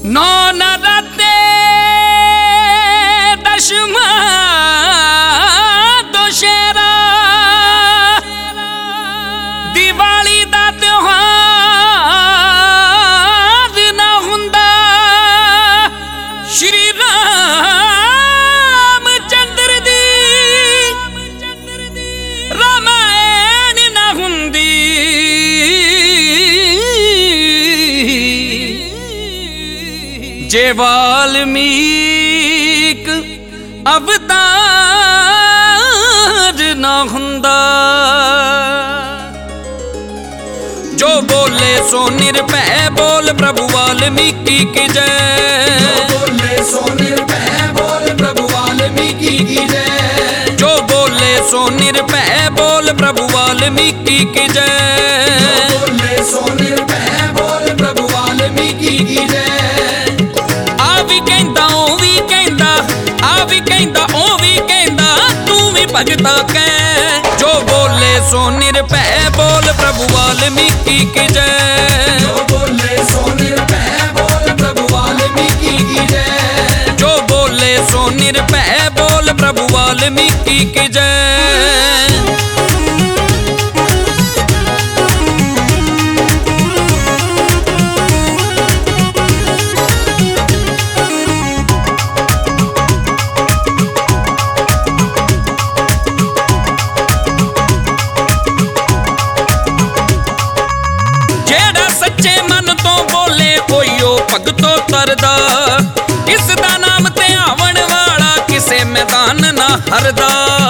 नौ नराते दशमा दुशहरा दिवाली दा त्योहार ना हुंदा श्री राम चंद्र दी रामायण ना हुंदी जे वाल्मीक अवतार ना हुंदा। जो बोले सो निर्भय बोल प्रभु वाल्मीकि की जय। जो बोले सो निर्भय बोल प्रभु वाल्मीकि की जय। जो बोले सो निर्भय बोल प्रभु वाल्मीकि की जय। जो बोले सो निर्भय बोल प्रभु वाल्मीकि की जय। भगता कै जो बोले सो निर्भय बोल प्रभु वाल्मीकि की जय। जो बोले सो निर्भय बोल प्रभु वाल्मीकि की जय। जो बोले सो निर्भय बोल प्रभु वाल्मीकि की जय। भगतो तरदा किस दा नाम ते आवन वाला किसे मैदान ना हरदा।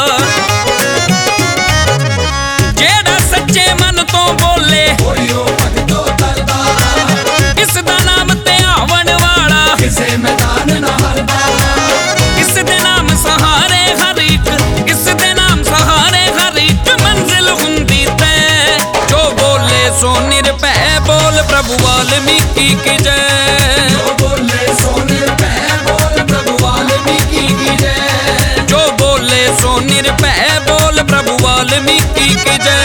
जेड़ा सच्चे मन तो बोले भगतो तरदा किस दा नाम ते आवन वाला किसे मैदान ना हरदा। किस दे नाम सहारे हर एक किस दे नाम सहारे हर एक मंजिल हुंदी तै। जो बोले सो निर्भय बोल प्रभु वाल्मीकि की जय। जो बोले सो निर्भय बोल प्रभु वाल्मीकि की जय। जो बोले सो निर्भय बोल प्रभु वाल्मीकि की जय।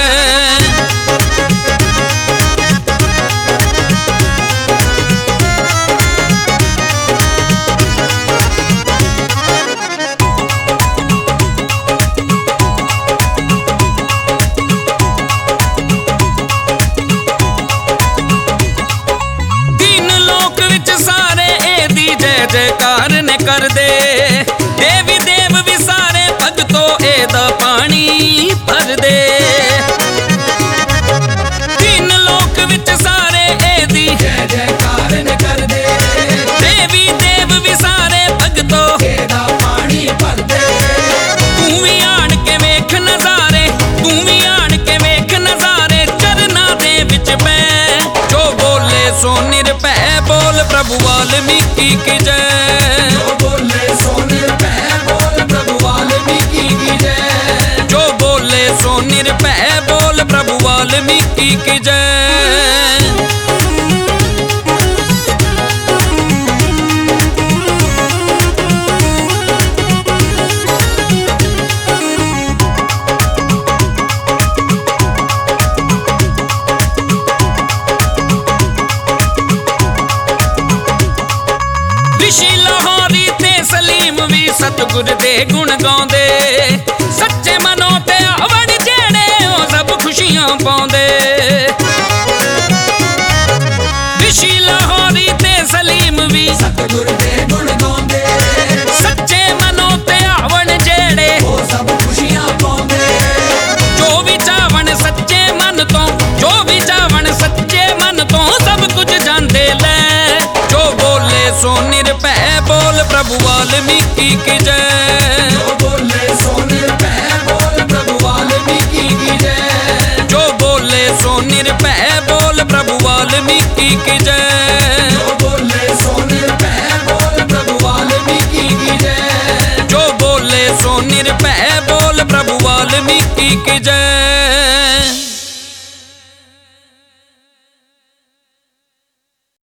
जयकार ने कर दे देवी देव भी सारे भगतो एदा पानी भर दे। तीन लोक विच सारे एदी जय जयकार ने कर दे देवी देव भी सारे भगतो एदा पानी भर दे। तू भी आन के वेख नजारे तू भी आन के वेख नजारे चरना दे विच बै। जो बोले सो निर्भय बोल प्रभु वाल्मीकि की जय। जो बोले सो निर्भय बोल प्रभु वाल्मीकि की जय। जो बोले सो निर्भय बोल प्रभु वाल्मीकि की जय। ऋषि लाहौरी ते सलीम भी सतगुर दे गुण गाउंदे। सच्चे मनो ते आवन जेड़े ओ सब खुशियां पाउंदे। ऋषि लाहौरी ते सलीम भी सतगुर दे गुण गाउंदे। सच्चे मनो ते आवन जेड़े ओ सब खुशियां पाउंदे। जो भी चावन सच्चे मन तो जो भी चावन सच्चे मन तो सब कुछ जांदे ले। जो बोले सो निर्भय बोल प्रभु वाल्मीकि की जय। जो बोले सो निर्भय बोल प्रभु वाल्मीकि की जय। जो बोले सो निर्भय बोल प्रभु वाल्मीकि की जय। जो बोले सो निर्भय बोल प्रभु वाल्मीकि की जय। जो बोले सो निर्भय बोल प्रभु वाल्मीकि की जय।